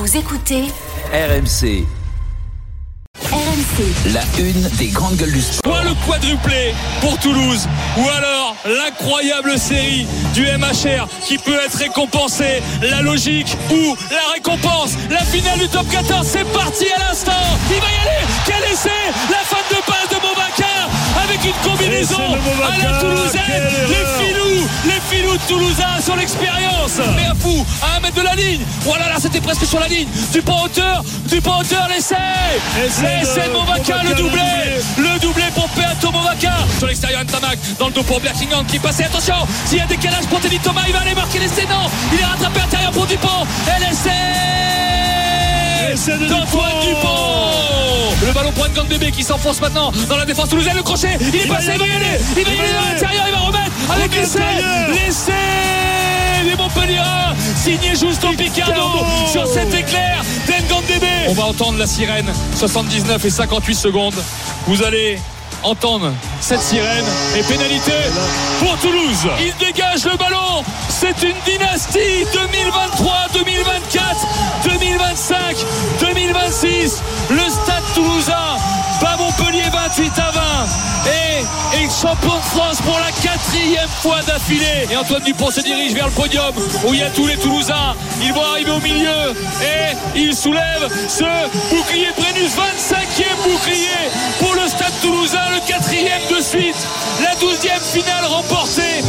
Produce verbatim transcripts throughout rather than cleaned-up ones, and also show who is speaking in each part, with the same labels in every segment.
Speaker 1: Vous écoutez
Speaker 2: R M C.
Speaker 1: R M C.
Speaker 2: La une des grandes gueules du sport.
Speaker 3: Soit le quadruplé pour Toulouse, ou alors l'incroyable série du M H R qui peut être récompensée. La logique ou la récompense. La finale du top quatorze, c'est parti à l'instant. Il va y aller. Quel essai. La fin de passe de Movacar avec une combinaison à la toulousaine. Les filous, les filous de Toulousain sur l'expérience. Mais à fou, à un mètre de la ligne. Voilà, là c'était presque sur la ligne. Du pas hauteur, du pas hauteur, l'essai. L'essai de Movacar, le doublé. Le doublé pour Peato Movacar. Sur l'extérieur, Ntamak dans le dos pour Berkingham qui passait. Attention, s'il y a décalage pour Teddy Thomas, il va aller marquer l'essai. Non, il est rattrapé à l'intérieur pour Dupont. Et l'essai d'Antoine Dupont. Le ballon pour N'Gand Bébé qui s'enfonce maintenant dans la défense toulousaine. Le crochet, il est passé, il va y aller. Il va y aller dans l'intérieur, il va remettre avec l'essai. L'essai des Montpelliérains, signé Justo Picardo sur cet éclair d'N'Gand Bébé. On va entendre la sirène, soixante-dix-neuf et cinquante-huit secondes. Vous allez entendre cette sirène et pénalité pour Toulouse. Il dégage le ballon. C'est une dynastie. deux mille vingt-trois, deux mille vingt-quatre, deux mille vingt-cinq, deux mille vingt-six. Le Stade Toulousain bat Montpellier vingt-huit à vingt et est champion de France pour la quatrième fois d'affilée. Et Antoine Dupont se dirige vers le podium où il y a tous les Toulousains. Il va arriver au milieu et il soulève ce bouclier de Brennus. vingt-cinquième bouclier pour le Stade Toulousain, le quatrième de suite, la douzième finale remportée.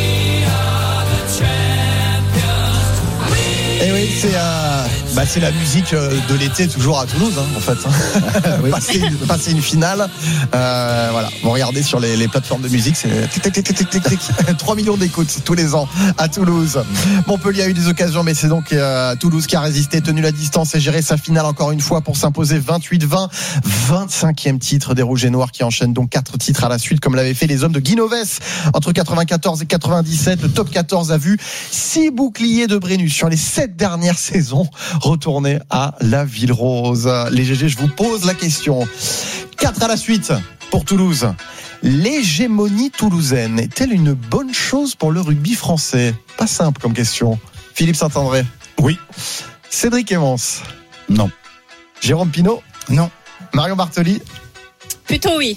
Speaker 4: Et oui, c'est, euh, bah, c'est la musique de l'été toujours à Toulouse, hein, en fait. Oui. passer, une, passer une finale, euh, voilà. Vous regardez sur les, les plateformes de musique, c'est tic, tic, tic, tic, tic, tic. trois millions d'écoutes tous les ans à Toulouse. Montpellier a eu des occasions, mais c'est donc euh, Toulouse qui a résisté, tenu la distance et géré sa finale encore une fois pour s'imposer vingt-huit vingt. vingt-cinquième titre des Rouges et Noirs qui enchaînent donc quatre titres à la suite, comme l'avaient fait les hommes de Guinoves entre quatre-vingt-quatorze et quatre-vingt-dix-sept. Le top quatorze a vu six boucliers de Brennus sur les sept dernière saison retournée à la Ville Rose. Les G G, je vous pose la question. quatre à la suite pour Toulouse. L'hégémonie toulousaine est-elle une bonne chose pour le rugby français? Pas simple comme question. Philippe Saint-André?
Speaker 5: Oui.
Speaker 4: Cédric Evans?
Speaker 5: Non.
Speaker 4: Jérôme Pinault?
Speaker 5: Non.
Speaker 4: Marion Bartoli?
Speaker 6: Plutôt oui.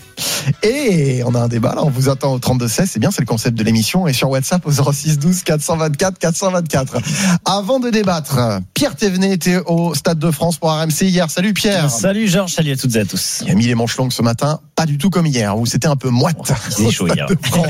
Speaker 4: Et on a un débat là, on vous attend au trente-deux seize, c'est bien, c'est le concept de l'émission, et sur WhatsApp au zéro six douze quatre cent vingt-quatre quatre cent vingt-quatre. Avant de débattre, Pierre Thévenet était au Stade de France pour R M C hier. Salut Pierre.
Speaker 7: Salut Georges, salut à toutes et à tous.
Speaker 4: Il a mis les manches longues ce matin, pas du tout comme hier, où c'était un peu moite.
Speaker 7: C'est chaud hier.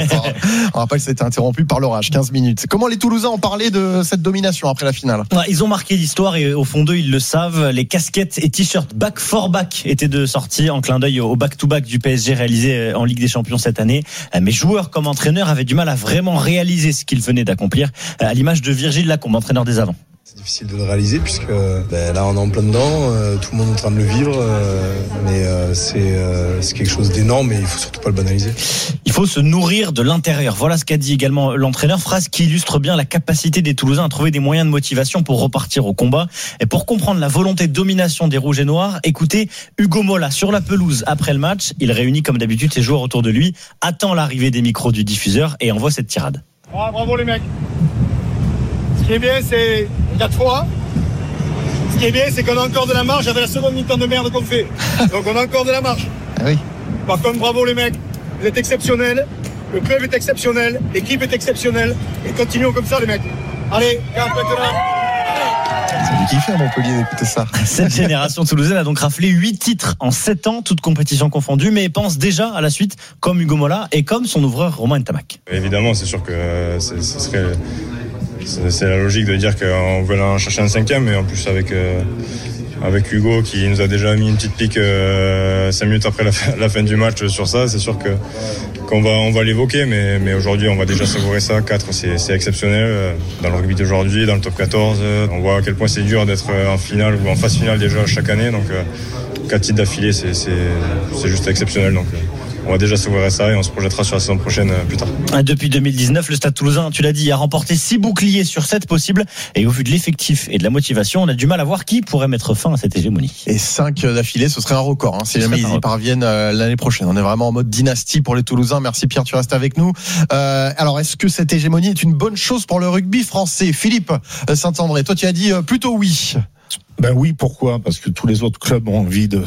Speaker 4: On rappelle, c'était interrompu par l'orage, quinze minutes. Comment les Toulousains ont parlé de cette domination après la finale?
Speaker 7: Ouais, ils ont marqué l'histoire et au fond d'eux, ils le savent. Les casquettes et t-shirts back for back étaient de sortie en clin d'œil au back-to-back du P S G réalisé en Ligue des Champions cette année. Mais joueurs comme entraîneurs avaient du mal à vraiment réaliser ce qu'ils venaient d'accomplir, à l'image de Virgile Lacombe, entraîneur des Avants.
Speaker 8: C'est difficile de le réaliser puisque ben, là on est en plein dedans, euh, tout le monde est en train de le vivre, euh, mais euh, c'est, euh, c'est quelque chose d'énorme et il faut surtout pas le banaliser.
Speaker 7: Il faut se nourrir de l'intérieur. Voilà ce qu'a dit également l'entraîneur, phrase qui illustre bien la capacité des Toulousains à trouver des moyens de motivation pour repartir au combat. Et pour comprendre la volonté de domination des Rouges et Noirs, écoutez Hugo Mola sur la pelouse après le match. Il réunit comme d'habitude ses joueurs autour de lui, attend l'arrivée des micros du diffuseur et envoie cette tirade.
Speaker 9: Ah, bravo les mecs. Ce qui est bien, c'est quatre fois. Ce qui est bien, c'est qu'on a encore de la marge avec la seconde mi-temps de merde qu'on fait. Donc on a encore de la marge.
Speaker 4: Ah oui.
Speaker 9: Par contre, bravo les mecs. Vous êtes exceptionnels. Le club est exceptionnel. L'équipe est exceptionnelle. Et continuons comme ça les mecs. Allez, un peu de là.
Speaker 4: Ça fait kiffer à Montpellier d'écouter ça.
Speaker 7: Cette génération toulousaine a donc raflé huit titres en sept ans, toutes compétitions confondues, mais pense déjà à la suite, comme Hugo Mola et comme son ouvreur Romain Ntamak.
Speaker 10: Évidemment, c'est sûr que ce serait... C'est la logique de dire qu'on veut en chercher un cinquième, mais en plus avec, euh, avec Hugo qui nous a déjà mis une petite pique euh, cinq minutes après la fin, la fin du match sur ça, c'est sûr que, qu'on va, on va l'évoquer, mais, mais aujourd'hui on va déjà savourer ça. quatre, c'est, c'est exceptionnel. Dans le rugby d'aujourd'hui, dans le top quatorze, on voit à quel point c'est dur d'être en finale ou en phase finale déjà chaque année. Donc quatre titres d'affilée, c'est, c'est, c'est juste exceptionnel. Donc, on va déjà savourer ça et on se projettera sur la saison prochaine plus tard.
Speaker 7: Depuis deux mille dix-neuf, le Stade Toulousain, tu l'as dit, a remporté six boucliers sur sept possibles. Et au vu de l'effectif et de la motivation, on a du mal à voir qui pourrait mettre fin à cette hégémonie.
Speaker 4: Et cinq d'affilée, ce serait un record, hein, si jamais ils y parviennent euh, l'année prochaine. On est vraiment en mode dynastie pour les Toulousains. Merci Pierre, tu restes avec nous. Euh, alors, est-ce que cette hégémonie est une bonne chose pour le rugby français? Philippe Saint-André, toi tu as dit euh, plutôt oui.
Speaker 5: Ben oui, pourquoi ? Parce que tous les autres clubs ont envie de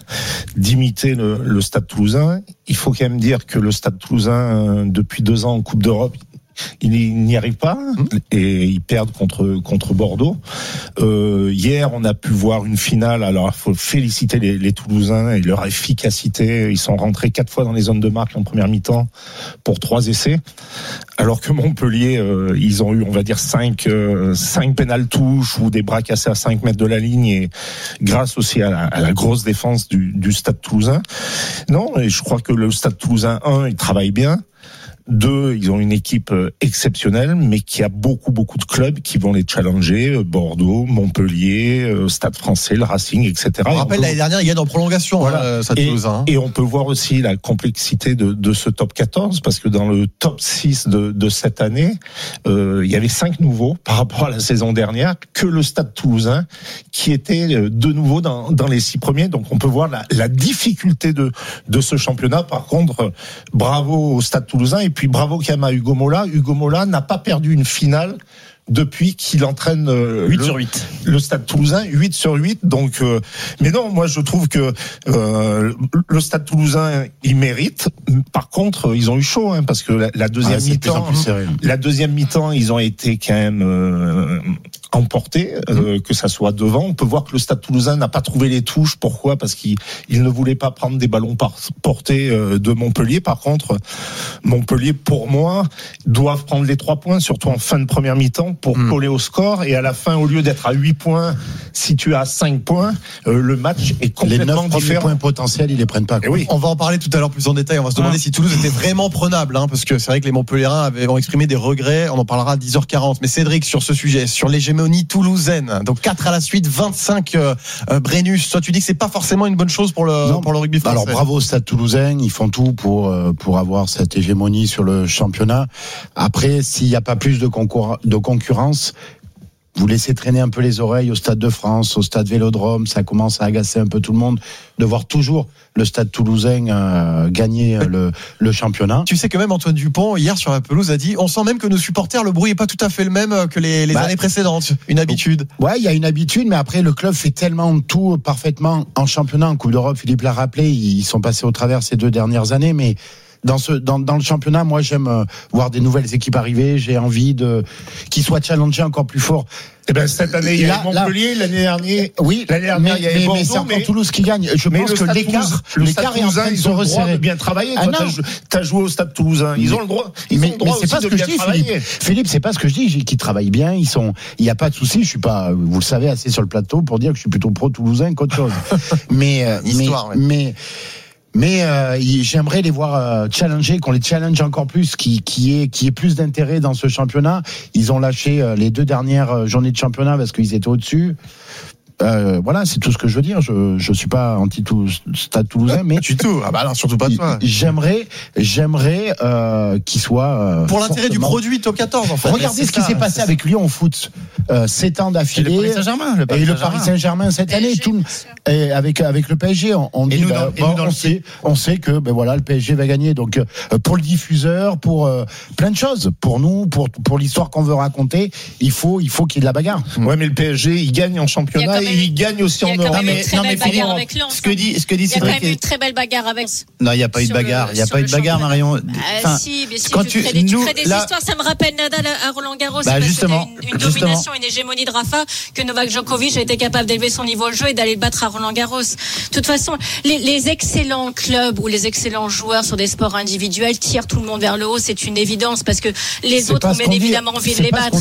Speaker 5: d'imiter le, le Stade Toulousain. Il faut quand même dire que le Stade Toulousain, depuis deux ans en Coupe d'Europe, il n'y arrive pas et ils perdent contre contre Bordeaux. Euh, hier, on a pu voir une finale. Alors, il faut féliciter les, les Toulousains et leur efficacité. Ils sont rentrés quatre fois dans les zones de marque en première mi-temps pour trois essais, alors que Montpellier, euh, ils ont eu, on va dire, cinq euh, cinq pénales touches ou des bras cassés à cinq mètres de la ligne, et grâce aussi à la, à la grosse défense du, du Stade Toulousain. Non, et je crois que le Stade Toulousain, un, il travaille bien. Deux, ils ont une équipe exceptionnelle, mais qui a beaucoup, beaucoup de clubs qui vont les challenger. Bordeaux, Montpellier, Stade Français, le Racing, et cetera.
Speaker 4: On rappelle, l'année dernière, il gagne en prolongation, voilà. euh, ça
Speaker 5: et,
Speaker 4: Toulouse, hein.
Speaker 5: et on peut voir aussi la complexité de, de ce top quatorze, parce que dans le top six de, de cette année, euh, il y avait cinq nouveaux par rapport à la saison dernière, que le Stade Toulousain, qui était de nouveau dans, dans les six premiers. Donc on peut voir la, la difficulté de, de ce championnat. Par contre, bravo au Stade Toulousain. Et puis bravo quand même à Hugo Mola. Hugo Mola n'a pas perdu une finale depuis qu'il entraîne euh,
Speaker 7: huit
Speaker 5: le,
Speaker 7: sur huit.
Speaker 5: le Stade Toulousain, huit sur huit. Donc, euh, mais non, moi je trouve que euh, le Stade Toulousain, il mérite. Par contre, ils ont eu chaud, hein, parce que la, la deuxième ah, mi-temps, la deuxième mi-temps, ils ont été quand même euh, emportés, euh, mmh. que ça soit devant. On peut voir que le Stade Toulousain n'a pas trouvé les touches. Pourquoi ? Parce qu'il il ne voulait pas prendre des ballons par, portés euh, de Montpellier. Par contre, Montpellier, pour moi, doivent prendre les trois points, surtout en fin de première mi-temps, pour mmh. coller au score, et à la fin, au lieu d'être à huit points, si tu as cinq points, euh, le match est complètement
Speaker 6: les neuf
Speaker 5: différent.
Speaker 6: Points potentiels, ils les prennent pas.
Speaker 4: Oui. On va en parler tout à l'heure plus en détail. On va se demander ah. si Toulouse était vraiment prenable, hein, parce que c'est vrai que les Montpelliérains avaient ont exprimé des regrets. On en parlera à dix heures quarante. Mais Cédric, sur ce sujet, sur l'hégémonie toulousaine, donc quatre à la suite, vingt-cinq euh, euh, Brennus. Toi, tu dis que c'est pas forcément une bonne chose pour le non. pour le rugby français.
Speaker 6: Alors bravo au Stade Toulousain, ils font tout pour euh, pour avoir cette hégémonie sur le championnat. Après, s'il n'y a pas plus de concours de concurrence, vous laissez traîner un peu les oreilles au Stade de France, au Stade Vélodrome, ça commence à agacer un peu tout le monde de voir toujours le Stade Toulousain euh, gagner le, le championnat.
Speaker 4: Tu sais que même Antoine Dupont, hier sur la pelouse, a dit on sent même que nos supporters, le bruit est pas tout à fait le même que les, les bah, années précédentes. Une habitude.
Speaker 6: Ouais, il y a une habitude, mais après le club fait tellement tout parfaitement en championnat, en Coupe d'Europe. Philippe l'a rappelé, ils sont passés au travers ces deux dernières années, mais Dans, ce, dans, dans le championnat, moi j'aime euh, voir des nouvelles équipes arriver. J'ai envie de qu'ils soient challengés encore plus fort.
Speaker 5: Eh ben cette année il y a Montpellier, l'année dernière,
Speaker 6: oui,
Speaker 5: l'année dernière
Speaker 6: mais,
Speaker 5: il y avait
Speaker 6: mais,
Speaker 5: Bordeaux,
Speaker 6: mais c'est encore
Speaker 5: mais
Speaker 6: Toulouse qui gagne. Je pense que l'écart, l'écart est en train de se resserrer.
Speaker 5: De bien travailler.
Speaker 6: Ah,
Speaker 5: toi, t'as joué au Stade Toulousain. Ils ont le droit. Ils
Speaker 6: mais,
Speaker 5: ont le droit
Speaker 6: mais c'est
Speaker 5: aussi
Speaker 6: pas ce
Speaker 5: de
Speaker 6: que
Speaker 5: bien
Speaker 6: je dis,
Speaker 5: travailler.
Speaker 6: Philippe. Philippe, c'est pas ce que je dis. J'ai qu'ils travaillent bien. Ils sont. Il y a pas de souci. Je suis pas. Vous le savez assez sur le plateau pour dire que je suis plutôt pro Toulousain qu'autre chose. mais,
Speaker 4: Histoire,
Speaker 6: mais,
Speaker 4: ouais.
Speaker 6: mais Mais euh, j'aimerais les voir euh, challenger, qu'on les challenge encore plus, qui qui est qui est plus d'intérêt dans ce championnat. Ils ont lâché euh, les deux dernières journées de championnat parce qu'ils étaient au-dessus. Euh, voilà, c'est tout ce que je veux dire. Je je suis pas anti Stade Toulousain, mais
Speaker 4: du tout. Ah bah non, surtout pas toi.
Speaker 6: J'aimerais j'aimerais euh, qu'il soit euh,
Speaker 4: pour l'intérêt du produit top quatorze. En fait.
Speaker 6: Regardez ce qui s'est passé avec Lyon au foot. Euh, sept ans d'affilée.
Speaker 4: Et le Paris Saint-Germain, le Paris
Speaker 6: et le
Speaker 4: Saint-Germain.
Speaker 6: Paris Saint-Germain cette année, tout, et avec avec le P S G, on, on dit,
Speaker 4: nous,
Speaker 6: bah,
Speaker 4: dans,
Speaker 6: bon,
Speaker 4: nous
Speaker 6: on sait, on sait que ben voilà, le P S G va gagner. Donc euh, pour le diffuseur, pour euh, plein de choses, pour nous, pour pour l'histoire qu'on veut raconter, il faut il faut qu'il y ait de la bagarre.
Speaker 5: Ouais, mais le P S G, il gagne en championnat et il gagne aussi en Europe.
Speaker 11: Non mais non mais bagarre avec Lens.
Speaker 12: Ce que dit ce que dit
Speaker 11: Cédric. Il y a quand même
Speaker 12: est...
Speaker 11: une très belle bagarre avec.
Speaker 12: Non, il y a pas eu de bagarre. Il y a pas eu de bagarre, Marion.
Speaker 11: Ah si, mais si quand tu, tu crées, nous, tu crées des là... histoires, ça me rappelle Nadal à Roland Garros.
Speaker 12: Bah, justement,
Speaker 11: une, une domination, une hégémonie de Rafa que Novak Djokovic a été capable d'élever son niveau de jeu et d'aller le battre à Roland Garros. De toute façon, les, les excellents clubs ou les excellents joueurs sur des sports individuels tirent tout le monde vers le haut. C'est une évidence parce que les
Speaker 6: c'est
Speaker 11: autres ont bien évidemment
Speaker 6: dit.
Speaker 11: envie
Speaker 6: c'est
Speaker 11: de les battre.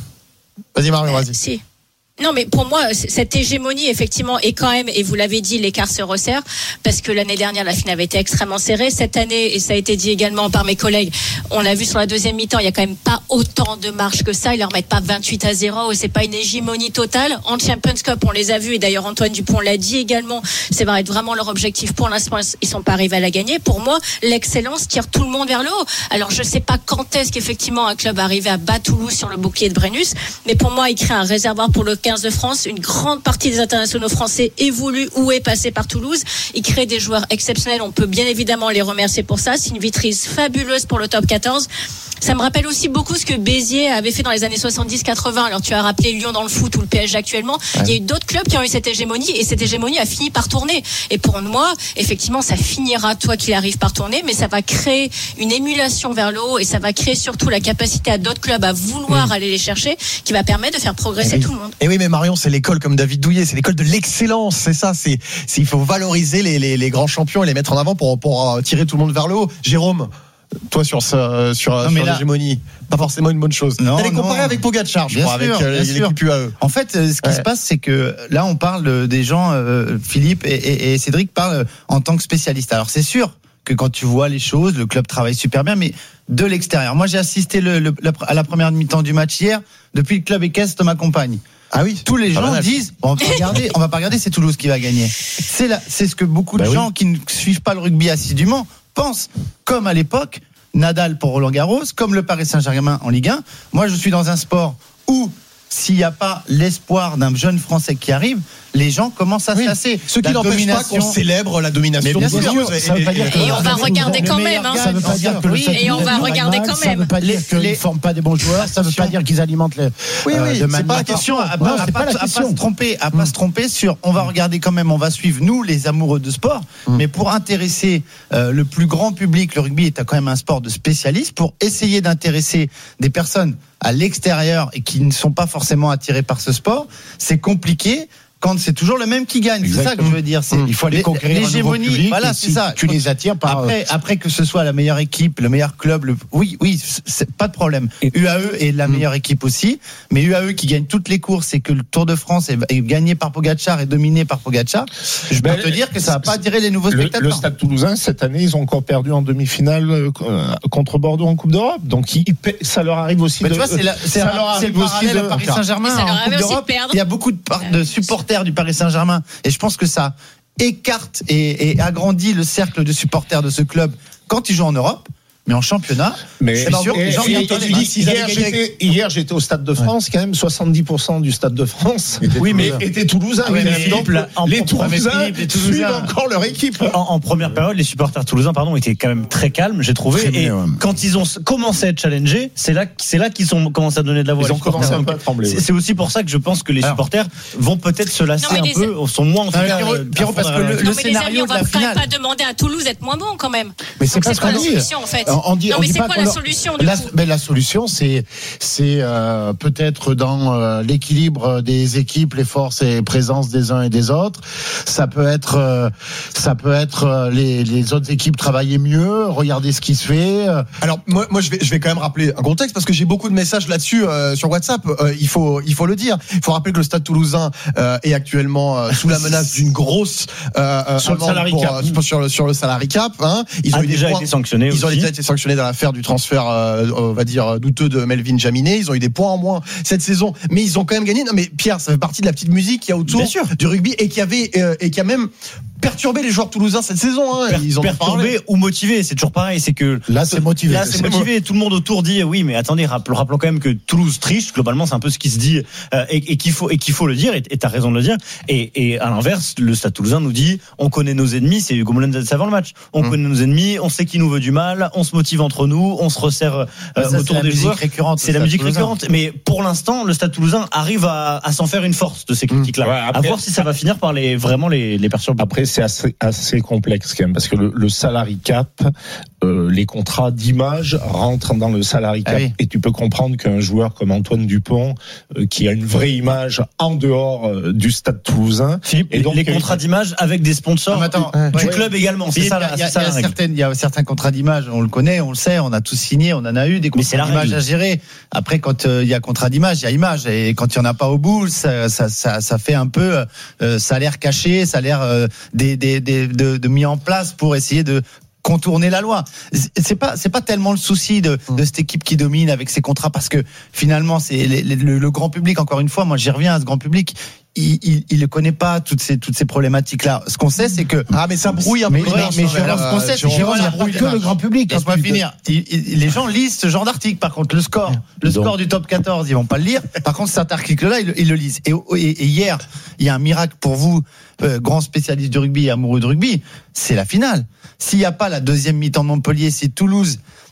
Speaker 4: Vas-y Marion, vas-y.
Speaker 11: Si. Non, mais pour moi, cette hégémonie, effectivement, est quand même, et vous l'avez dit, l'écart se resserre, parce que l'année dernière, la finale avait été extrêmement serrée. Cette année, et ça a été dit également par mes collègues, on l'a vu sur la deuxième mi-temps, il y a quand même pas autant de marge que ça. Ils leur mettent pas vingt-huit à zéro, et c'est pas une hégémonie totale. En Champions Cup, on les a vus, et d'ailleurs, Antoine Dupont l'a dit également, c'est va être vraiment leur objectif. Pour l'instant, ils sont pas arrivés à la gagner. Pour moi, l'excellence tire tout le monde vers le haut. Alors, je sais pas quand est-ce qu'effectivement un club arrivé à battre Toulouse sur le bouclier de Brennus, mais pour moi, il crée un réservoir pour le quinze de France. Une grande partie des internationaux français évoluent ou est passé par Toulouse. Ils créent des joueurs exceptionnels. On peut bien évidemment les remercier pour ça. C'est une vitrine fabuleuse pour le top quatorze. Ça me rappelle aussi beaucoup ce que Béziers avait fait dans les années soixante-dix quatre-vingts. Alors tu as rappelé Lyon dans le foot ou le P S G actuellement. Ouais. Il y a eu d'autres clubs qui ont eu cette hégémonie et cette hégémonie a fini par tourner. Et pour moi, effectivement, ça finira, toi qu'il arrive, par tourner, mais ça va créer une émulation vers le haut et ça va créer surtout la capacité à d'autres clubs à vouloir mmh. aller les chercher, qui va permettre de faire progresser
Speaker 4: oui.
Speaker 11: tout le monde.
Speaker 4: Et oui, mais Marion, c'est l'école comme David Douillet, c'est l'école de l'excellence, c'est ça. C'est, c'est il faut valoriser les, les, les grands champions et les mettre en avant pour pour tirer tout le monde vers le haut. Jérôme, toi sur ce, sur, non, sur l'hégémonie, pas forcément une bonne chose.
Speaker 12: Non,
Speaker 4: t'allais comparer
Speaker 12: non.
Speaker 4: avec Pogacar, je
Speaker 12: bien
Speaker 4: crois,
Speaker 12: sûr,
Speaker 4: avec euh, l'équipe U A E.
Speaker 12: En fait, euh, ce qui ouais. se passe, c'est que là, on parle des gens. Euh, Philippe et, et, et Cédric parlent en tant que spécialistes. Alors, c'est sûr que quand tu vois les choses, le club travaille super bien, mais de l'extérieur. Moi, j'ai assisté le, le, à la première mi-temps du match hier. Depuis le club équestre m'accompagne. Ah oui. Tous les gens disent, on va pas regarder, on va pas regarder, c'est Toulouse qui va gagner. C'est là, c'est ce que beaucoup de bah gens oui. qui ne suivent pas le rugby assidûment pensent. Comme à l'époque, Nadal pour Roland Garros, comme le Paris Saint-Germain en Ligue un. Moi, je suis dans un sport où s'il n'y a pas l'espoir d'un jeune Français qui arrive, les gens commencent à oui. se lasser.
Speaker 4: Ce qui n'empêche pas qu'on célèbre la domination.
Speaker 11: Mais bien sûr,
Speaker 4: ça veut pas dire
Speaker 11: que et on va regarder quand même. Hein.
Speaker 6: Ça veut pas dire que
Speaker 11: oui,
Speaker 6: le
Speaker 11: et on va regarder quand même.
Speaker 6: Ça veut pas dire qu'ils ne forment pas des bons joueurs. Ça veut pas dire qu'ils alimentent les.
Speaker 4: Oui, oui.
Speaker 6: Euh,
Speaker 4: c'est pas la question.
Speaker 12: À pas, à pas, à pas se tromper, à pas se tromper sur. On va regarder quand même. On va suivre nous, les amoureux de sport. Mais pour intéresser euh, le plus grand public, le rugby est quand même un sport de spécialistes. Pour essayer d'intéresser des personnes à l'extérieur et qui ne sont pas forcément attirés par ce sport, c'est compliqué. Quand c'est toujours le même qui gagne, exactement. C'est ça que je veux dire. C'est,
Speaker 6: il faut aller conquérir l'hégémonie. Public,
Speaker 12: voilà, c'est
Speaker 6: si
Speaker 12: ça.
Speaker 6: Tu les attires par.
Speaker 12: Après, après que ce soit la meilleure équipe, le meilleur club, le... oui, oui, c'est pas de problème. Et U A E est la meilleure équipe aussi, mais U A E qui gagne toutes les courses et que le Tour de France est, est gagné par Pogacar et dominé par Pogacar, je peux ben, te dire que ça va pas attirer les nouveaux
Speaker 5: le,
Speaker 12: spectateurs.
Speaker 5: Le Stade Toulousain cette année, ils ont encore perdu en demi-finale euh, contre Bordeaux en Coupe d'Europe, donc ils, ça leur arrive aussi.
Speaker 12: Mais
Speaker 5: de,
Speaker 12: tu vois, c'est, la, c'est,
Speaker 5: ça
Speaker 12: un,
Speaker 5: leur
Speaker 12: c'est le parallèle de Paris Saint-Germain en Coupe d'Europe. Il y a beaucoup de, de supporters du Paris Saint-Germain. Et je pense que ça écarte et, et agrandit le cercle de supporters de ce club quand ils jouent en Europe. Mais en championnat,
Speaker 5: mais
Speaker 12: c'est sûr que les gens
Speaker 5: et, et, et, hier, j'étais, hier, j'étais au Stade de France, ouais. quand même soixante-dix pour cent du Stade de France
Speaker 7: oui, mais
Speaker 5: étaient toulousains.
Speaker 7: Ah, oui, mais donc,
Speaker 5: Philippe,
Speaker 7: en,
Speaker 5: les Toulousains
Speaker 7: Philippe, les
Speaker 5: Toulousains suivent encore leur équipe.
Speaker 7: En, en première période, les supporters toulousains, pardon, étaient quand même très calmes, j'ai trouvé. Très et bien, ouais. quand ils ont commencé à être challengés, c'est là, c'est là qu'ils ont commencé à donner de la voix.
Speaker 5: Ils ont commencé un peu à trembler.
Speaker 7: C'est, ouais. c'est aussi pour ça que je pense que les Alors, supporters vont peut-être se lasser non, un peu, a... sont moins en tout cas.
Speaker 11: Pierrot, parce que le, le scénario de la finale. On va quand même pas demander à Toulouse d'être moins bon quand même.
Speaker 6: Mais c'est pas ce qu'on dit.
Speaker 11: En fait.
Speaker 6: On dit,
Speaker 11: non,
Speaker 6: on
Speaker 11: mais
Speaker 6: dit
Speaker 11: c'est
Speaker 6: pas
Speaker 11: quoi la solution du
Speaker 6: la,
Speaker 11: coup
Speaker 6: mais la solution, c'est, c'est euh, peut-être dans euh, l'équilibre des équipes, les forces et présences des uns et des autres. Ça peut être, euh, ça peut être euh, les, les autres équipes travailler mieux, regarder ce qui se fait.
Speaker 4: Alors moi, moi, je vais, je vais quand même rappeler un contexte parce que j'ai beaucoup de messages là-dessus euh, sur WhatsApp. Euh, il faut, il faut le dire. Il faut rappeler que le Stade Toulousain euh, est actuellement euh, sous la menace d'une grosse euh,
Speaker 5: sur le salary
Speaker 4: pour,
Speaker 5: cap.
Speaker 4: Euh, sur le sur le salary cap. Hein. Ils
Speaker 7: a
Speaker 4: ont
Speaker 7: déjà été sanctionnés.
Speaker 4: Ils
Speaker 7: aussi.
Speaker 4: ont déjà été sanctionnés dans l'affaire du transfert, euh, on va dire douteux de Melvin Jaminet. Ils ont eu des points en moins cette saison, mais ils ont quand même gagné. Non, mais Pierre, ça fait partie de la petite musique qu'il y a autour du rugby et qui avait euh, et qui a même perturbé les joueurs toulousains cette saison. Hein.
Speaker 7: Per-
Speaker 4: ils ont
Speaker 7: perturbé ou motivé, c'est toujours pareil. C'est que
Speaker 6: là, c'est motivé.
Speaker 7: Là, c'est, c'est motivé. Mo- Tout le monde autour dit oui, mais attendez, rappelons, rappelons quand même que Toulouse triche. Globalement, c'est un peu ce qui se dit euh, et, et qu'il faut et qu'il faut le dire. Et t'as raison de le dire. Et, et à l'inverse, le Stade Toulousain nous dit on connaît nos ennemis. C'est Hugo Moulin avant le match. On mmh. connaît nos ennemis. On sait qui nous veut du mal. On se motive entre nous. On se resserre euh,
Speaker 12: ça,
Speaker 7: autour des joueurs.
Speaker 12: Récurrente,
Speaker 7: c'est la musique Toulousain. récurrente. Mais pour l'instant, le Stade Toulousain arrive à, à s'en faire une force de ces critiques-là. Mmh. Ouais, après, à voir si ça va finir par les vraiment les, les perturber.
Speaker 5: Après, c'est assez, assez C'est complexe quand même parce que le, le salary cap, euh, les contrats d'image rentrent dans le salary cap ah oui. et tu peux comprendre qu'un joueur comme Antoine Dupont, euh, qui a une vraie image en dehors euh, du Stade Toulousain,
Speaker 7: Philippe, et donc les contrats d'image avec des sponsors ah, attends, du ouais, club ouais. également, c'est Philippe, ça la,
Speaker 12: il y a,
Speaker 7: c'est ça
Speaker 12: il y a
Speaker 7: la
Speaker 12: certaines, il y a certains contrats d'image, on le connaît, on le sait, on a tous signé, on en a eu des contrats d'image à gérer. Après, quand euh, il y a contrat d'image, il y a image, et quand il y en a pas au bout, ça, ça, ça, ça fait un peu euh, salaire caché, salaire euh, des, des, des, de, de mis en place pour essayer de contourner la loi. C'est pas c'est pas tellement le souci de, de cette équipe qui domine avec ses contrats parce que finalement c'est les, les, le, le grand public. Encore une fois, moi j'y reviens à ce grand public. Il, il, il ne connaît pas toutes ces toutes ces problématiques là. Ce qu'on sait, c'est que
Speaker 4: ah mais ça brouille un peu.
Speaker 12: Mais, mais, mais Jérôme, ce qu'on sait, c'est qu'il n'y a pas
Speaker 6: que le grand public.
Speaker 12: Laisse-moi finir. Il, il, les gens lisent ce genre d'article. Par contre, le score, le score du top quatorze, ils vont pas le lire. Par contre, cet article-là, ils, ils le lisent. Et, et, et hier, il y a un miracle pour vous, euh, grand spécialiste du rugby et amoureux de rugby, c'est la finale. S'il n'y a pas la deuxième mi-temps de Montpellier, si Toulouse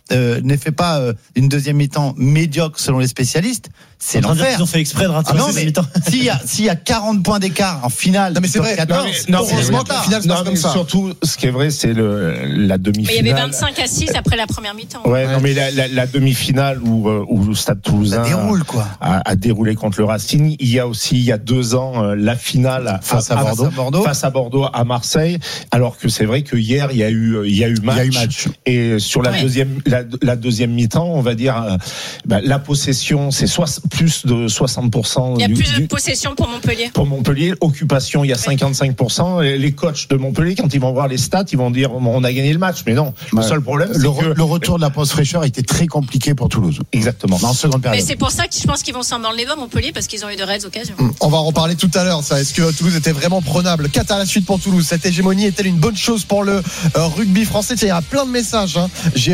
Speaker 12: euh, ne fait pas euh, une deuxième mi-temps médiocre selon les spécialistes, c'est l'enfer.
Speaker 7: Ils ont fait exprès de rater
Speaker 12: Ah non,
Speaker 7: la
Speaker 12: mais
Speaker 7: mi-temps.
Speaker 12: s'il y a s'il y a quarante points d'écart en finale,
Speaker 4: Non, mais c'est vrai.
Speaker 12: quatorze,
Speaker 5: Non, mais- non, mais-
Speaker 4: heureusement que la finale se
Speaker 5: Non,
Speaker 4: passe
Speaker 5: mais
Speaker 4: comme ça.
Speaker 5: surtout, ce qui est vrai, c'est le, la
Speaker 11: Mais
Speaker 5: demi-finale.
Speaker 11: il y avait vingt-cinq à six après la première mi-temps.
Speaker 5: Ouais, non, mais la, la, la demi-finale où, euh, où le Stade Toulousain
Speaker 12: ça déroule quoi.
Speaker 5: a, a déroulé contre le Racing. Il y a aussi, il y a deux ans, euh, la finale
Speaker 12: Face à Bordeaux.
Speaker 5: Bordeaux, face à Bordeaux à Marseille. Alors que c'est vrai que hier, il y a eu, il y a eu match.
Speaker 6: Il y a eu match.
Speaker 5: Et sur la
Speaker 11: Ouais.
Speaker 5: deuxième, la, la deuxième mi-temps, on va dire, euh, bah, la possession, c'est soix- plus de soixante pour cent.
Speaker 11: Il y a
Speaker 5: du,
Speaker 11: plus de
Speaker 5: du-
Speaker 11: possession pour Montpellier.
Speaker 5: pour Montpellier, occupation, il y a cinquante-cinq pour cent. Et les coachs de Montpellier, quand ils vont voir les stats, ils vont dire on a gagné le match. Mais non, le
Speaker 6: Ouais.
Speaker 5: seul problème, c'est
Speaker 6: Le,
Speaker 5: que
Speaker 6: re- le retour de la pause fraîcheur était très compliqué pour Toulouse.
Speaker 5: exactement.
Speaker 6: En seconde
Speaker 11: Mais
Speaker 6: période.
Speaker 11: c'est pour ça que je pense qu'ils vont s'en mordre les doigts, Montpellier, parce qu'ils ont eu de réelles occasions.
Speaker 4: On va en reparler tout à l'heure, ça. Est-ce que Toulouse était vraiment prenable? quatre à la suite pour Toulouse. Cette hégémonie est-elle une bonne chose pour le euh, rugby français? Tiens, il y a plein de messages. Hein. J'ai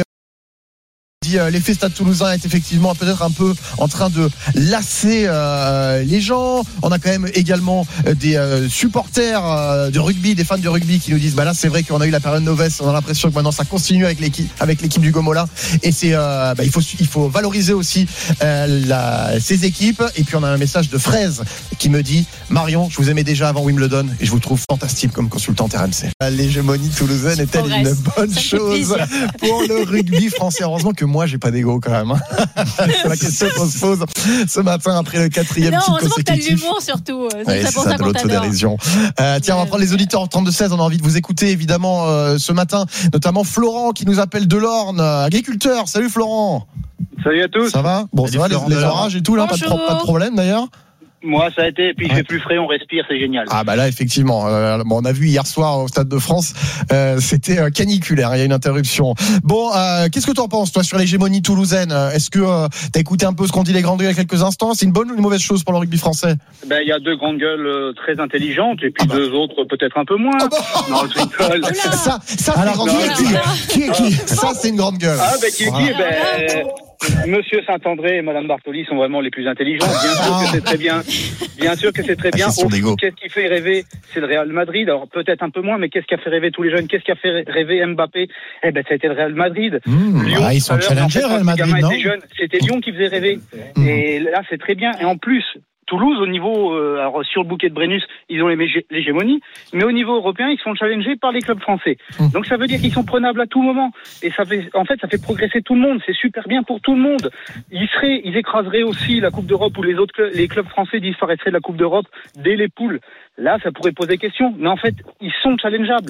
Speaker 4: dit euh, l'effet Stade Toulousain est effectivement peut-être un peu en train de lasser euh, les gens. On a quand même également euh, des euh, supporters euh, de rugby, des fans de rugby qui nous disent bah là c'est vrai qu'on a eu la période Novès, on a l'impression que maintenant ça continue avec l'équipe avec l'équipe du Gomola et c'est euh, bah, il faut il faut valoriser aussi euh, la, ces équipes. Et puis on a un message de Fraise qui me dit Marion, je vous aimais déjà avant Wimbledon et je vous trouve fantastique comme consultante R M C. L'hégémonie toulousaine est-elle une bonne
Speaker 11: Ça me fait
Speaker 4: chose
Speaker 11: plaisir.
Speaker 4: pour le rugby français? Heureusement que moi j'ai pas d'ego quand même. C'est la question qu'on se pose ce matin après le quatrième
Speaker 11: Non,
Speaker 4: titre
Speaker 11: heureusement que t'as de
Speaker 4: consécutif.
Speaker 11: l'humour surtout. C'est
Speaker 4: Ouais,
Speaker 11: ça
Speaker 4: c'est
Speaker 11: pour
Speaker 4: ça,
Speaker 11: ça
Speaker 4: de
Speaker 11: qu'on t'adore.
Speaker 4: l'autodérision. Euh, tiens, on va prendre les auditeurs en trente-deux seize. On a envie de vous écouter évidemment euh, ce matin, notamment Florent qui nous appelle de l'Orne, euh, agriculteur. Salut Florent.
Speaker 13: Salut à tous.
Speaker 4: Ça va? Bon,
Speaker 12: Salut
Speaker 4: ça va les,
Speaker 12: Florent
Speaker 4: les
Speaker 12: de l'Orne.
Speaker 4: orages et tout là, pas de, pro-
Speaker 11: Bonjour.
Speaker 4: pas de problème d'ailleurs.
Speaker 13: Moi, ça a été, puis il
Speaker 4: Ouais.
Speaker 13: fait plus frais, on respire, c'est génial.
Speaker 4: Ah bah là effectivement, euh, bon, on a vu hier soir au Stade de France, euh, c'était euh, caniculaire, il y a une interruption. Bon, euh, qu'est-ce que tu en penses toi sur l'hégémonie toulousaine? Est-ce que euh, t'as écouté un peu ce qu'ont dit les grands gueules il y a quelques instants? C'est une bonne ou une mauvaise chose pour le rugby français?
Speaker 13: Ben, il y a deux grandes gueules euh, très intelligentes, et puis
Speaker 4: Ah bah.
Speaker 13: deux autres peut-être un peu moins.
Speaker 4: Ah bah.
Speaker 13: Non, je rigole.
Speaker 4: Ça, ça c'est une
Speaker 6: Alors,
Speaker 4: grande
Speaker 13: qui
Speaker 4: gueule.
Speaker 13: est qui
Speaker 4: Qui est qui Ça c'est une grande gueule.
Speaker 13: Ah, ben, qui
Speaker 4: Voilà.
Speaker 13: dit, ben, Monsieur Saint-André et Madame Bartoli sont vraiment les plus intelligents. Bien sûr que c'est très bien. Bien sûr que c'est très bien.
Speaker 4: La question
Speaker 13: Au
Speaker 4: d'ego.
Speaker 13: foot, qu'est-ce qui fait rêver? C'est le Real Madrid. Alors, peut-être un peu moins, mais qu'est-ce qui a fait rêver tous les jeunes? Qu'est-ce qui a fait rêver Mbappé? Eh ben, ça a été le Real Madrid.
Speaker 6: Mmh,
Speaker 13: Lyon,
Speaker 6: ah, ils
Speaker 13: tout
Speaker 6: sont
Speaker 13: à l'heure,
Speaker 6: challengers,
Speaker 13: en fait,
Speaker 6: Real
Speaker 13: quand les
Speaker 6: Madrid,
Speaker 13: gamins
Speaker 6: non
Speaker 13: étaient jeunes, c'était Lyon qui faisait rêver.
Speaker 4: Mmh.
Speaker 13: Et là, c'est très bien. Et en plus, Toulouse, au niveau, euh, alors sur le bouquet de Brennus, ils ont l'hégé- l'hégémonie, mais au niveau européen, ils sont challengés par les clubs français.
Speaker 4: Mmh.
Speaker 13: Donc ça veut dire qu'ils sont prenables à tout moment. Et ça fait, en fait, ça fait progresser tout le monde. C'est super bien pour tout le monde. Ils seraient, ils écraseraient aussi la Coupe d'Europe où les autres, cl- les clubs français disparaîtraient de la Coupe d'Europe dès les poules. Là, ça pourrait poser question. Mais en fait, ils sont challengeables.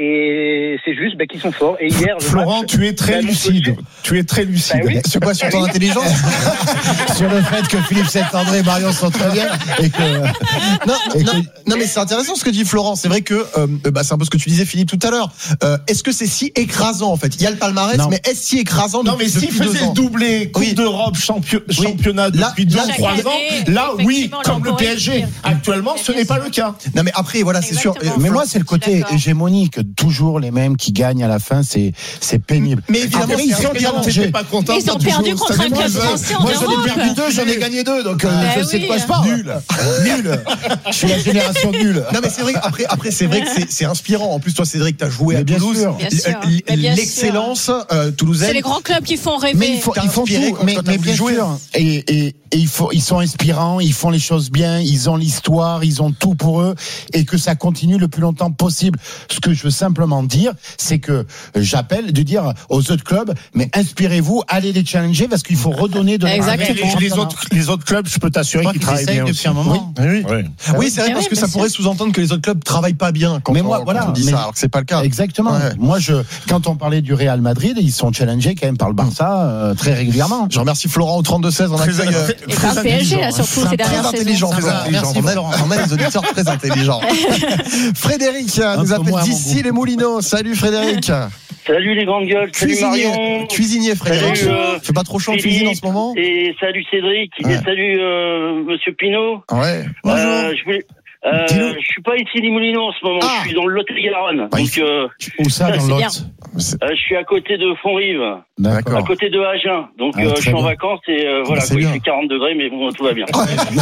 Speaker 13: Et c'est juste, ben, qu'ils sont forts. Et hier, le
Speaker 5: Florent,
Speaker 13: match,
Speaker 5: tu es très
Speaker 13: ben,
Speaker 5: lucide.
Speaker 13: Montpellier-
Speaker 5: Tu es très lucide.
Speaker 13: Ben oui.
Speaker 4: C'est quoi sur ton intelligence?
Speaker 6: Sur le fait que Philippe Saint-André et Marion sont très bien et que
Speaker 4: non, non, non, mais c'est intéressant ce que dit Florent. C'est vrai que euh, bah, c'est un peu ce que tu disais Philippe tout à l'heure. Euh, est-ce que c'est si écrasant en fait? Il y a le palmarès,
Speaker 6: Non.
Speaker 4: mais est-ce si écrasant
Speaker 5: Non,
Speaker 4: depuis,
Speaker 5: mais s'il
Speaker 4: depuis deux
Speaker 5: faisait
Speaker 4: ans
Speaker 5: le doublé Coupe
Speaker 4: Oui.
Speaker 5: d'Europe, champion-
Speaker 4: Oui.
Speaker 5: championnat
Speaker 4: Là-
Speaker 5: depuis deux
Speaker 4: là,
Speaker 5: ou
Speaker 11: chaque
Speaker 5: trois
Speaker 11: année,
Speaker 5: ans, là, oui,
Speaker 11: effectivement,
Speaker 5: comme le
Speaker 11: l'on
Speaker 5: P
Speaker 11: pourrait
Speaker 5: S G.
Speaker 11: dire.
Speaker 5: Actuellement, ce n'est pas le cas.
Speaker 4: Non, mais après voilà, c'est sûr.
Speaker 11: Exactement.
Speaker 4: Euh,
Speaker 6: mais moi c'est le
Speaker 11: Je suis
Speaker 6: côté
Speaker 11: d'accord.
Speaker 6: hégémonique, toujours les mêmes qui gagnent à la fin, c'est c'est pénible.
Speaker 4: Mais évidemment,
Speaker 6: Après,
Speaker 4: c'est
Speaker 6: ils
Speaker 4: un
Speaker 6: sont
Speaker 4: peu
Speaker 6: challengés.
Speaker 5: T'étais pas content
Speaker 11: Ils ont
Speaker 5: quand tu
Speaker 11: perdu
Speaker 5: joues au
Speaker 11: contre
Speaker 5: Stade
Speaker 11: un
Speaker 5: de
Speaker 11: club
Speaker 5: France.
Speaker 11: français en
Speaker 6: Moi j'en ai
Speaker 11: Europe.
Speaker 6: perdu deux, j'en ai gagné deux, donc euh,
Speaker 11: Bah
Speaker 6: je sais de quoi
Speaker 11: oui.
Speaker 6: je parle.
Speaker 4: Nul.
Speaker 6: Nul. Je suis la génération nulle.
Speaker 4: Non mais c'est vrai. Après, après c'est vrai que c'est, c'est inspirant. En plus, toi, Cédric, t'as joué
Speaker 6: Mais
Speaker 4: à
Speaker 6: bien
Speaker 4: Toulouse.
Speaker 6: sûr.
Speaker 11: Bien sûr.
Speaker 4: L- l-
Speaker 11: Mais bien
Speaker 4: L'excellence euh, toulousaine.
Speaker 11: C'est les grands clubs qui font rêver.
Speaker 6: Mais ils font,
Speaker 4: T'as
Speaker 6: ils font
Speaker 4: inspiré
Speaker 6: tout,
Speaker 4: quand
Speaker 6: mais,
Speaker 4: t'as
Speaker 6: mais
Speaker 4: voulu
Speaker 6: bien
Speaker 4: jouer.
Speaker 6: sûr. Et, et, et il faut, ils sont inspirants, ils font les choses bien, ils ont l'histoire, ils ont tout pour eux, et que ça continue le plus longtemps possible. Ce que je veux simplement dire, c'est que j'appelle de dire aux autres clubs, mais inspirez-vous, allez les challenger, parce qu'il faut redonner de
Speaker 11: Exactement.
Speaker 5: Les, les- les autres, les autres clubs, je peux t'assurer qu'ils travaillent bien
Speaker 12: depuis
Speaker 5: aussi.
Speaker 12: un moment.
Speaker 4: Oui,
Speaker 5: Oui.
Speaker 4: oui c'est vrai
Speaker 11: Eh
Speaker 4: parce
Speaker 11: oui,
Speaker 4: que ça
Speaker 11: bien
Speaker 4: pourrait
Speaker 11: sûr.
Speaker 4: sous-entendre que les autres clubs travaillent pas bien quand,
Speaker 6: Mais
Speaker 4: on,
Speaker 6: moi,
Speaker 4: quand
Speaker 6: voilà,
Speaker 4: on dit
Speaker 6: mais-
Speaker 4: ça, alors que c'est pas le cas.
Speaker 6: Exactement.
Speaker 4: Ouais.
Speaker 6: Moi, je, quand on parlait du Real Madrid, ils sont challengés quand même par le Barça euh, très régulièrement.
Speaker 4: Je remercie Florent au trente-deux seize. On
Speaker 5: Très,
Speaker 4: accueille euh,
Speaker 5: très-
Speaker 11: Et
Speaker 5: très
Speaker 11: pas le P S G là,
Speaker 5: intelligent.
Speaker 11: surtout ces
Speaker 4: très
Speaker 11: dernières
Speaker 4: intelligent,
Speaker 11: saisons.
Speaker 4: très
Speaker 12: Ça va.
Speaker 4: intelligent.
Speaker 12: Merci,
Speaker 4: On a,
Speaker 12: Florent.
Speaker 4: on a des auditeurs très intelligents. Frédéric euh, nous
Speaker 6: peu
Speaker 4: appelle
Speaker 6: moins à mon
Speaker 4: d'ici
Speaker 6: goût.
Speaker 4: les Moulineaux. Salut Frédéric.
Speaker 13: Salut les grandes gueules. Salut
Speaker 4: Cuisinier,
Speaker 13: Marion.
Speaker 4: cuisinier Frédéric.
Speaker 13: Salut, euh,
Speaker 4: Fait pas trop chaud en
Speaker 13: Philippe,
Speaker 4: cuisine en ce moment?
Speaker 13: Et salut Cédric.
Speaker 4: Ouais.
Speaker 13: Et salut euh, Monsieur Pinault.
Speaker 4: Ouais.
Speaker 13: Euh, je voulais,
Speaker 14: Euh, je suis pas ici Limousino en ce moment, ah. je suis dans le Lot-et-Garonne.
Speaker 6: Bah,
Speaker 14: donc, euh,
Speaker 6: où ça, dans le Lot
Speaker 14: euh, Je suis à côté de Fontrive,
Speaker 6: D'accord.
Speaker 14: à côté de Agen. Donc, ah, euh, je suis bien. en vacances et euh, voilà, quoi, il fait quarante degrés, mais bon, tout va bien.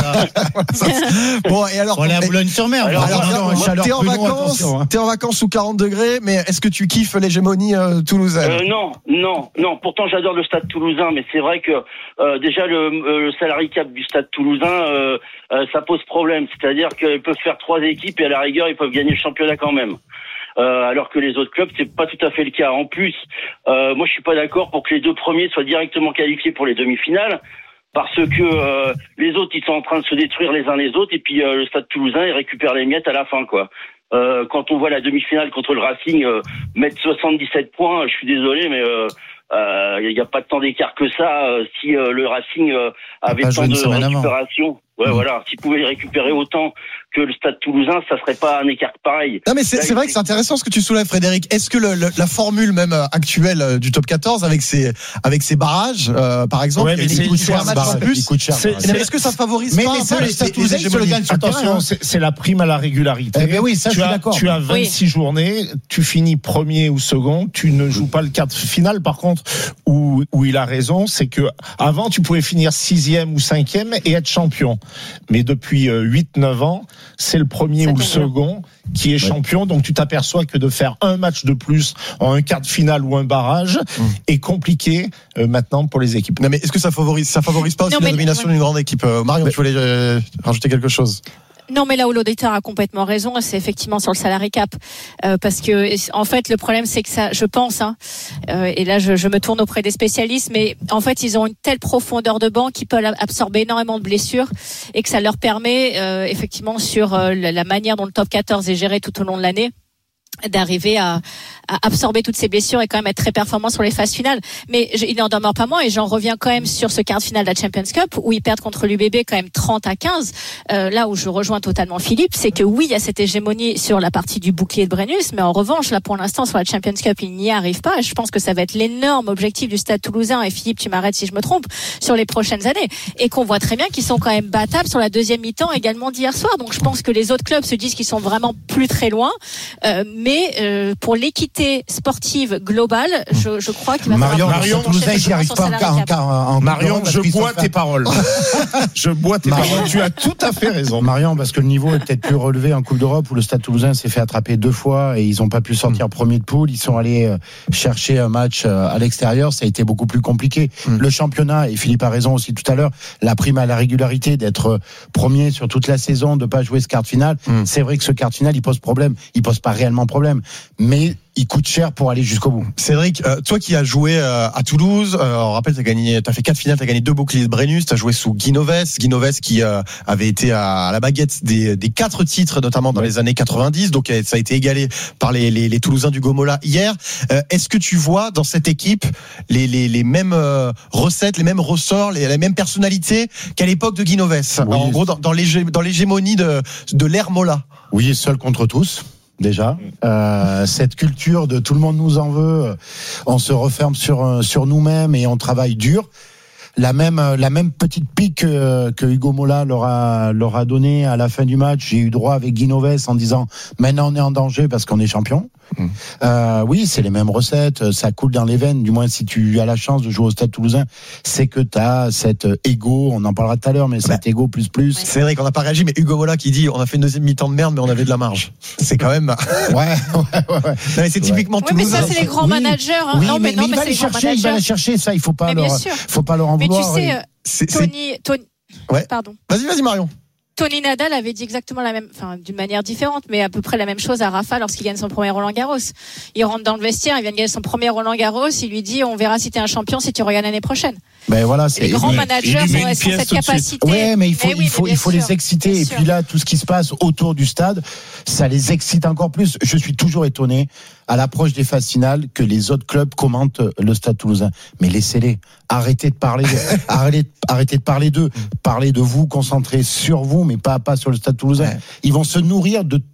Speaker 4: Bon, et alors,
Speaker 12: on est à Boulogne-sur-Mer.
Speaker 4: Alors, alors, alors, alors t'es en vacances, hein. t'es en vacances sous quarante degrés, mais est-ce que tu kiffes l'hégémonie euh, toulousaine?
Speaker 14: euh, Non, non, non. Pourtant, j'adore le Stade Toulousain, mais c'est vrai que euh, déjà le, euh, le salary cap du Stade Toulousain, euh, euh, ça pose problème. C'est-à-dire qu'ils peuvent faire trois équipes et à la rigueur, ils peuvent gagner le championnat quand même. Euh, alors que les autres clubs, c'est pas tout à fait le cas. En plus, euh, moi, je suis pas d'accord pour que les deux premiers soient directement qualifiés pour les demi-finales, parce que euh, les autres, ils sont en train de se détruire les uns les autres, et puis euh, le Stade Toulousain, il récupère les miettes à la fin, quoi. Euh, quand on voit la demi-finale contre le Racing euh, mettre soixante-dix-sept points, je suis désolé, mais il euh, n'y euh, a pas tant d'écart que ça. Euh, si euh, le Racing euh, avait tant de récupération, ouais, mmh. voilà, s'il pouvait récupérer autant que le Stade Toulousain, ça serait pas un écart pareil.
Speaker 4: Non mais c'est, Là, c'est vrai que c'est intéressant ce que tu soulèves, Frédéric. Est-ce que le, le, la formule même actuelle du top quatorze avec ses avec ses barrages, euh, par exemple,
Speaker 5: ouais, mais
Speaker 4: il coûte cher, match en plus.
Speaker 6: Cher,
Speaker 4: c'est, c'est, est-ce que ça favorise
Speaker 6: mais,
Speaker 4: pas
Speaker 6: mais ça,
Speaker 4: le
Speaker 6: Stade Toulousain se le gagne sur le terrain.
Speaker 5: C'est, c'est la prime à la régularité.
Speaker 6: Eh ben oui, ça,
Speaker 5: tu
Speaker 6: je suis
Speaker 5: as,
Speaker 6: d'accord.
Speaker 5: Tu as vingt-six oui. journées, tu finis premier ou second, tu ne joues pas le quart final. Par contre, où où il a raison, c'est que avant tu pouvais finir sixième ou cinquième et être champion. Mais depuis huit neuf ans, c'est le premier ou le second qui est champion, donc tu t'aperçois que de faire un match de plus en un quart de finale ou un barrage mmh. est compliqué euh, maintenant pour les équipes.
Speaker 4: Non mais est-ce que ça favorise, ça favorise pas aussi non, la domination ouais. d'une grande équipe? euh, Marion, mais... tu voulais euh, rajouter quelque chose?
Speaker 11: Non, mais là où l'auditeur a complètement raison, c'est effectivement sur le salary cap, euh, parce que en fait le problème c'est que ça, je pense, hein, euh, et là je, je me tourne auprès des spécialistes, mais en fait ils ont une telle profondeur de banc qu'ils peuvent absorber énormément de blessures et que ça leur permet euh, effectivement sur euh, la manière dont le top quatorze est géré tout au long de l'année, d'arriver à, à absorber toutes ces blessures et quand même être très performant sur les phases finales. Mais je, il n'en demeure pas moins, et j'en reviens quand même sur ce quart de finale de la Champions Cup où ils perdent contre l'U B B quand même trente à quinze. Euh, là où je rejoins totalement Philippe, c'est que oui, il y a cette hégémonie sur la partie du bouclier de Brennus, mais en revanche, là pour l'instant sur la Champions Cup, ils n'y arrivent pas. Et je pense que ça va être l'énorme objectif du Stade Toulousain, et Philippe, tu m'arrêtes si je me trompe, sur les prochaines années. Et qu'on voit très bien qu'ils sont quand même battables sur la deuxième mi-temps également d'hier soir. Donc je pense que les autres clubs se disent qu'ils sont vraiment plus très loin. Euh, mais euh, pour l'équité sportive globale, je, je crois qu'il va
Speaker 6: Marion,
Speaker 11: falloir
Speaker 6: Marion, Toulousain, j'y arrive pas encore, encore en
Speaker 5: Marion, je bois tes paroles. Je bois tes paroles. Tu as tout à fait raison.
Speaker 6: Marion, parce que le niveau est peut-être plus relevé en Coupe d'Europe où le Stade Toulousain s'est fait attraper deux fois et ils n'ont pas pu sortir mmh. premier de poule. Ils sont allés chercher un match à l'extérieur. Ça a été beaucoup plus compliqué. Mmh. Le championnat, et Philippe a raison aussi tout à l'heure, la prime à la régularité, d'être premier sur toute la saison, de pas jouer ce quart de finale. Mmh. C'est vrai que ce quart de finale, il pose problème. Il pose pas réellement problème. Mais il coûte cher pour aller jusqu'au bout.
Speaker 4: Cédric, euh, toi qui as joué euh, à Toulouse, euh, on rappelle, t'as gagné, t'as fait quatre finales, t'as gagné deux boucliers de Brennus, t'as joué sous Guy Novès, Guy Novès qui euh, avait été à, à la baguette des, des quatre titres, notamment dans ouais. les années quatre-vingt-dix, donc ça a été égalé par les, les, les Toulousains du Gomola hier. Euh, est-ce que tu vois dans cette équipe les, les, les mêmes euh, recettes, les mêmes ressorts, les, les mêmes personnalités qu'à l'époque de Guy Novès, oui. En gros, dans, dans, l'hégé, dans l'hégémonie de, de l'ère Mola?
Speaker 6: Oui, seul contre tous. Déjà, euh, cette culture de tout le monde nous en veut, on se referme sur sur nous-mêmes et on travaille dur. La même la même petite pique que, que Hugo Mola leur a leur a donné à la fin du match. J'ai eu droit avec Guy Novès en disant maintenant on est en danger parce qu'on est champion. Mmh. Euh, oui, c'est les mêmes recettes, ça coule dans les veines. Du moins, si tu as la chance de jouer au Stade Toulousain, c'est que tu as cet ego. On en parlera tout à l'heure, mais cet ego plus plus.
Speaker 4: C'est vrai qu'on n'a pas réagi, mais Hugo Mola qui dit on a fait une deuxième mi-temps de merde, mais on avait de la marge. C'est quand même.
Speaker 6: ouais, ouais, ouais. ouais.
Speaker 4: Non, mais c'est typiquement
Speaker 11: ouais.
Speaker 4: Toulouse.
Speaker 11: Oui, mais ça, c'est les grands
Speaker 6: oui.
Speaker 11: managers. Hein.
Speaker 6: Oui,
Speaker 11: non, mais,
Speaker 6: mais,
Speaker 11: non,
Speaker 6: mais,
Speaker 11: mais
Speaker 6: il va les chercher, il va les chercher. Ça, il faut pas
Speaker 11: mais
Speaker 6: leur, faut pas leur en vouloir.
Speaker 11: Mais tu sais, euh, c'est, Tony, Tony.
Speaker 4: Ouais.
Speaker 11: Pardon.
Speaker 4: Vas-y, vas-y, Marion.
Speaker 11: Tony Nadal avait dit exactement la même, enfin d'une manière différente, mais à peu près la même chose à Rafa lorsqu'il gagne son premier Roland Garros. Il rentre dans le vestiaire, il vient de gagner son premier Roland Garros, il lui dit on verra si t'es un champion si tu regardes l'année prochaine.
Speaker 6: Ben voilà, c'est
Speaker 11: les grands managers ont cette capacité.
Speaker 6: Ouais, mais il faut, mais oui, il faut, il faut les exciter. Et puis là, tout ce qui se passe autour du stade, ça les excite encore plus. Je suis toujours étonné à l'approche des phases finales que les autres clubs commentent le Stade Toulousain. Mais laissez-les. Arrêtez de parler, arrêtez, arrêtez de parler d'eux. Parlez de vous, concentrez sur vous, mais pas, pas sur le Stade Toulousain. Ouais. Ils vont se nourrir de tout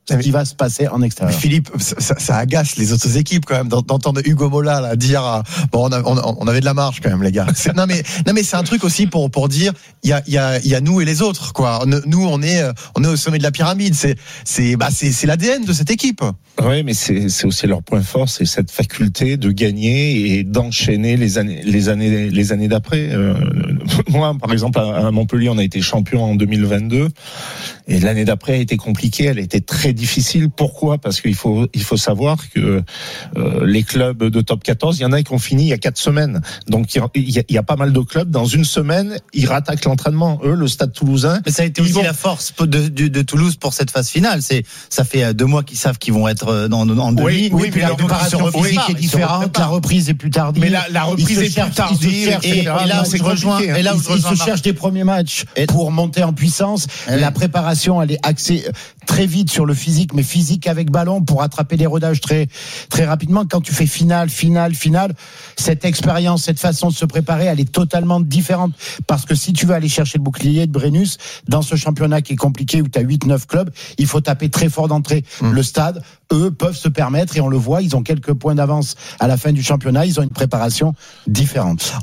Speaker 6: ce qui va se passer en extérieur.
Speaker 4: Philippe, ça, ça agace les autres équipes quand même d'entendre Hugo Mola là, dire euh, bon on, a, on, on avait de la marge quand même les gars. C'est, non mais non mais c'est un truc aussi pour pour dire il y a il y a il y a nous et les autres quoi. Nous on est on est au sommet de la pyramide. C'est c'est bah c'est c'est l'A D N de cette équipe.
Speaker 5: Oui, mais c'est c'est aussi leur point fort, c'est cette faculté de gagner et d'enchaîner les années les années les années d'après. Euh, moi par exemple à, à Montpellier on a été champion en deux mille vingt-deux et l'année d'après a été compliquée. Elle était très difficile. Pourquoi ? Parce qu'il faut il faut savoir que euh, les clubs de top quatorze, il y en a qui ont fini il y a quatre semaines. Donc il y a, il y a pas mal de clubs. Dans une semaine, ils rattaquent l'entraînement. Eux, le Stade Toulousain.
Speaker 12: Mais ça a été aussi vont... la force de, de, de Toulouse pour cette phase finale. C'est ça fait deux mois qu'ils savent qu'ils vont être dans en demi.
Speaker 6: Oui, oui, puis la préparation physique est différente. La reprise est plus tardive.
Speaker 5: Mais la, la reprise est plus tardive.
Speaker 6: Et, et, et là, où je rejoins, et là où je rejoins, ils se cherchent des premiers matchs pour monter en puissance. La préparation, elle est axée très vite sur le physique, mais physique avec ballon pour attraper les rodages très très rapidement. Quand tu fais finale, finale, finale, cette expérience, cette façon de se préparer, elle est totalement différente. Parce que si tu veux aller chercher le bouclier de Brennus dans ce championnat qui est compliqué où tu as huit neuf clubs, il faut taper très fort d'entrée. Mmh. Le Stade, eux, peuvent se permettre et on le voit, ils ont quelques points d'avance à la fin du championnat, ils ont une préparation différente.